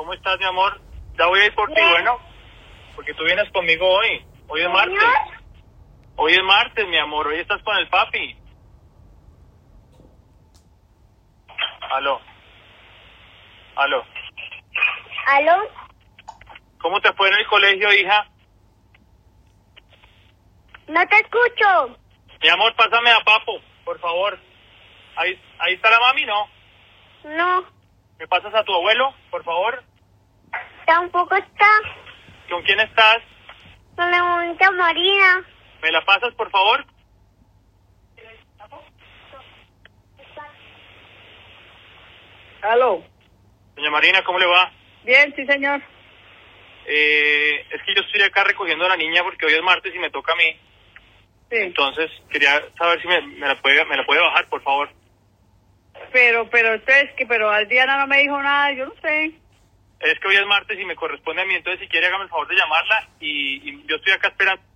¿Cómo estás, mi amor? Ya voy a ir por ti, bueno, porque tú vienes conmigo hoy. Hoy es martes. Hoy es martes, mi amor. Hoy estás con el papi. Aló. Aló. ¿Aló? ¿Cómo te fue en el colegio, hija? No te escucho. Mi amor, pásame a Papo, por favor. Ahí está la mami, ¿no? No, ¿Me pasas a tu abuelo, por favor? tampoco está. ¿Con quién estás? Con la bonita Marina. ¿Me la pasas, por favor? Aló. Doña Marina, ¿cómo le va? Bien, sí, señor. Es que yo estoy acá recogiendo a la niña porque hoy es martes y me toca a mí. Sí. Entonces, quería saber si me la puede bajar, por favor. Pero entonces, pero Adriana no me dijo nada, yo no sé. Es que hoy es martes y me corresponde a mí, entonces si quiere hágame el favor de llamarla y yo estoy acá esperando